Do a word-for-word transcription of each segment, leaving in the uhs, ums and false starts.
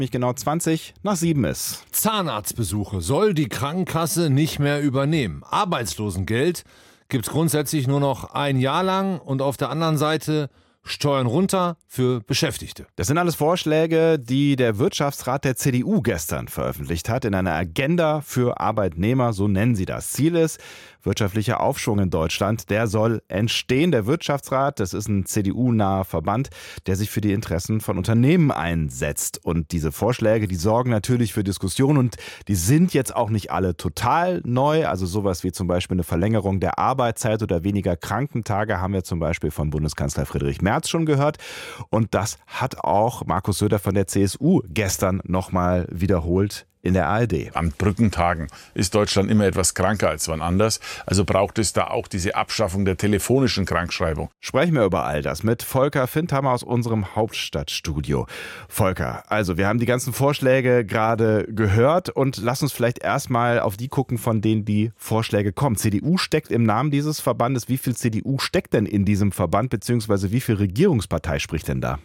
Mich genau zwanzig nach sieben ist. Zahnarztbesuche soll die Krankenkasse nicht mehr übernehmen. Arbeitslosengeld gibt es grundsätzlich nur noch ein Jahr lang und auf der anderen Seite Steuern runter für Beschäftigte. Das sind alles Vorschläge, die der Wirtschaftsrat der C D U gestern veröffentlicht hat in einer Agenda für Arbeitnehmer, so nennen sie das. Ziel ist, wirtschaftlicher Aufschwung in Deutschland, der soll entstehen. Der Wirtschaftsrat, das ist ein C D U-naher Verband, der sich für die Interessen von Unternehmen einsetzt. Und diese Vorschläge, die sorgen natürlich für Diskussionen und die sind jetzt auch nicht alle total neu. Also sowas wie zum Beispiel eine Verlängerung der Arbeitszeit oder weniger Krankentage haben wir zum Beispiel von Bundeskanzler Friedrich Merz schon gehört. Und das hat auch Markus Söder von der C S U gestern nochmal wiederholt in der A R D. An Brückentagen ist Deutschland immer etwas kranker als wann anders. Also braucht es da auch diese Abschaffung der telefonischen Krankschreibung. Sprechen wir über all das mit Volker Findhammer aus unserem Hauptstadtstudio. Volker, also wir haben die ganzen Vorschläge gerade gehört und lass uns vielleicht erstmal auf die gucken, von denen die Vorschläge kommen. C D U steckt im Namen dieses Verbandes. Wie viel C D U steckt denn in diesem Verband, beziehungsweise wie viel Regierungspartei spricht denn da?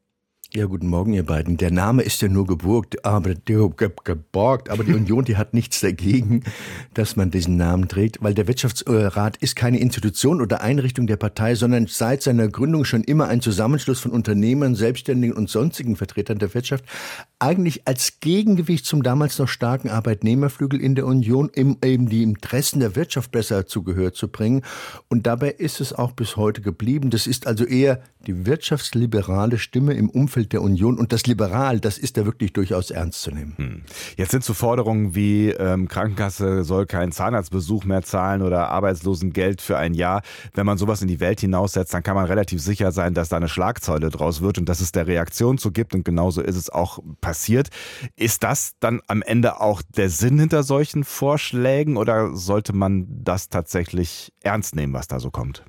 Ja, guten Morgen, ihr beiden. Der Name ist ja nur geborgt, aber, geborgt, aber die Union, die hat nichts dagegen, dass man diesen Namen trägt, weil der Wirtschaftsrat ist keine Institution oder Einrichtung der Partei, sondern seit seiner Gründung schon immer ein Zusammenschluss von Unternehmern, Selbstständigen und sonstigen Vertretern der Wirtschaft, eigentlich als Gegengewicht zum damals noch starken Arbeitnehmerflügel in der Union, um eben die Interessen der Wirtschaft besser zu Gehör zu bringen. Und dabei ist es auch bis heute geblieben. Das ist also eher die wirtschaftsliberale Stimme im Umfeld der Union, und das Liberal, das ist da wirklich durchaus ernst zu nehmen. Hm. Jetzt sind so Forderungen wie ähm, Krankenkasse soll keinen Zahnarztbesuch mehr zahlen oder Arbeitslosengeld für ein Jahr. Wenn man sowas in die Welt hinaussetzt, dann kann man relativ sicher sein, dass da eine Schlagzeile draus wird und dass es der Reaktion zu gibt, und genauso ist es auch passiert. Ist das dann am Ende auch der Sinn hinter solchen Vorschlägen oder sollte man das tatsächlich ernst nehmen, was da so kommt?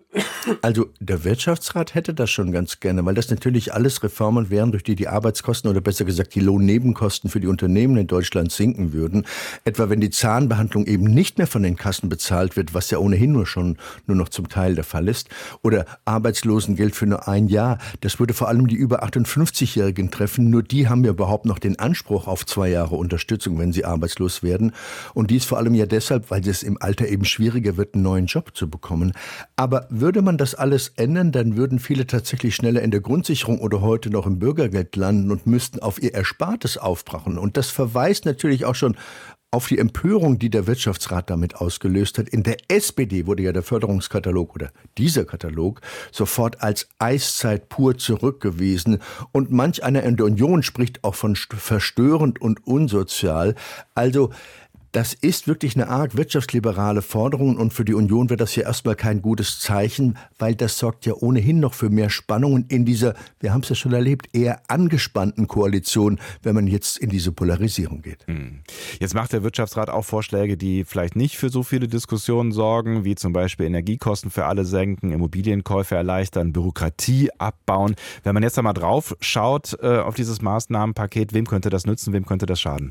Also der Wirtschaftsrat hätte das schon ganz gerne, weil das natürlich alles Reformen wären, durch die die Arbeitskosten oder besser gesagt die Lohnnebenkosten für die Unternehmen in Deutschland sinken würden. Etwa wenn die Zahnbehandlung eben nicht mehr von den Kassen bezahlt wird, was ja ohnehin nur schon nur noch zum Teil der Fall ist. Oder Arbeitslosengeld für nur ein Jahr. Das würde vor allem die über achtundfünfzigjährigen treffen. Nur die haben ja überhaupt noch den Anspruch auf zwei Jahre Unterstützung, wenn sie arbeitslos werden. Und dies vor allem ja deshalb, weil es im Alter eben schwieriger wird, einen neuen Job zu bekommen. Aber würde man das alles ändern, dann würden viele tatsächlich schneller in der Grundsicherung oder heute noch im Bürgergeld landen und müssten auf ihr Erspartes aufbrachen. Und das verweist natürlich auch schon auf die Empörung, die der Wirtschaftsrat damit ausgelöst hat. In der S P D wurde ja der Förderungskatalog oder dieser Katalog sofort als Eiszeit pur zurückgewiesen. Und manch einer in der Union spricht auch von verstörend und unsozial. Also das ist wirklich eine arg wirtschaftsliberale Forderung, und für die Union wäre das ja erstmal kein gutes Zeichen, weil das sorgt ja ohnehin noch für mehr Spannungen in dieser, wir haben es ja schon erlebt, eher angespannten Koalition, wenn man jetzt in diese Polarisierung geht. Jetzt macht der Wirtschaftsrat auch Vorschläge, die vielleicht nicht für so viele Diskussionen sorgen, wie zum Beispiel Energiekosten für alle senken, Immobilienkäufe erleichtern, Bürokratie abbauen. Wenn man jetzt einmal drauf schaut äh, auf dieses Maßnahmenpaket, wem könnte das nützen, wem könnte das schaden?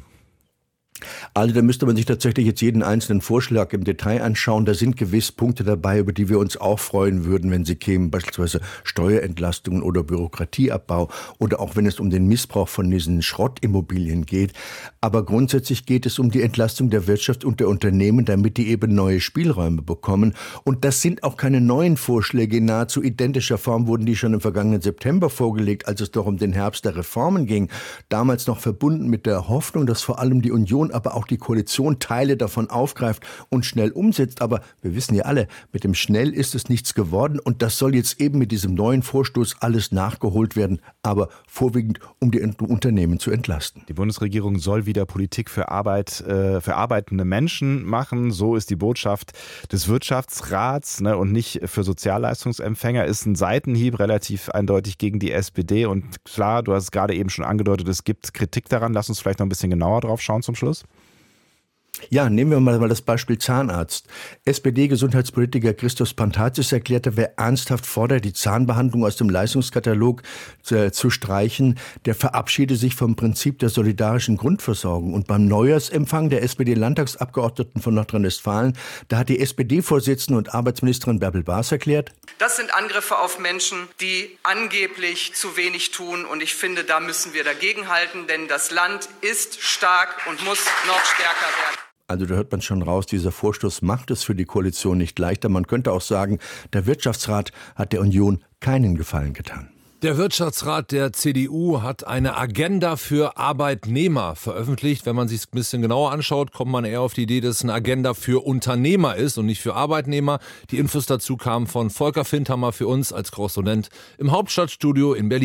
Also da müsste man sich tatsächlich jetzt jeden einzelnen Vorschlag im Detail anschauen. Da sind gewiss Punkte dabei, über die wir uns auch freuen würden, wenn sie kämen, beispielsweise Steuerentlastungen oder Bürokratieabbau oder auch wenn es um den Missbrauch von diesen Schrottimmobilien geht. Aber grundsätzlich geht es um die Entlastung der Wirtschaft und der Unternehmen, damit die eben neue Spielräume bekommen. Und das sind auch keine neuen Vorschläge. In nahezu identischer Form wurden die schon im vergangenen September vorgelegt, als es doch um den Herbst der Reformen ging. Damals noch verbunden mit der Hoffnung, dass vor allem die Union, aber auch die Koalition Teile davon aufgreift und schnell umsetzt. Aber wir wissen ja alle, mit dem Schnell ist es nichts geworden, und das soll jetzt eben mit diesem neuen Vorstoß alles nachgeholt werden, aber vorwiegend, um die Unternehmen zu entlasten. Die Bundesregierung soll wieder Politik für Arbeit, äh, für arbeitende Menschen machen. So ist die Botschaft des Wirtschaftsrats, ne, und nicht für Sozialleistungsempfänger. Ist ein Seitenhieb relativ eindeutig gegen die S P D. Und klar, du hast es gerade eben schon angedeutet, es gibt Kritik daran. Lass uns vielleicht noch ein bisschen genauer drauf schauen zum Schluss. Ja, nehmen wir mal das Beispiel Zahnarzt. S P D-Gesundheitspolitiker Christos Pantazis erklärte, wer ernsthaft fordert, die Zahnbehandlung aus dem Leistungskatalog zu, zu streichen, der verabschiede sich vom Prinzip der solidarischen Grundversorgung. Und beim Neujahrsempfang der S P D-Landtagsabgeordneten von Nordrhein-Westfalen, da hat die S P D-Vorsitzende und Arbeitsministerin Bärbel Baas erklärt: Das sind Angriffe auf Menschen, die angeblich zu wenig tun. Und ich finde, da müssen wir dagegenhalten, denn das Land ist stark und muss noch stärker werden. Also da hört man schon raus, dieser Vorstoß macht es für die Koalition nicht leichter. Man könnte auch sagen, der Wirtschaftsrat hat der Union keinen Gefallen getan. Der Wirtschaftsrat der C D U hat eine Agenda für Arbeitnehmer veröffentlicht. Wenn man sich es ein bisschen genauer anschaut, kommt man eher auf die Idee, dass es eine Agenda für Unternehmer ist und nicht für Arbeitnehmer. Die Infos dazu kamen von Volker Findhammer für uns als Korrespondent im Hauptstadtstudio in Berlin.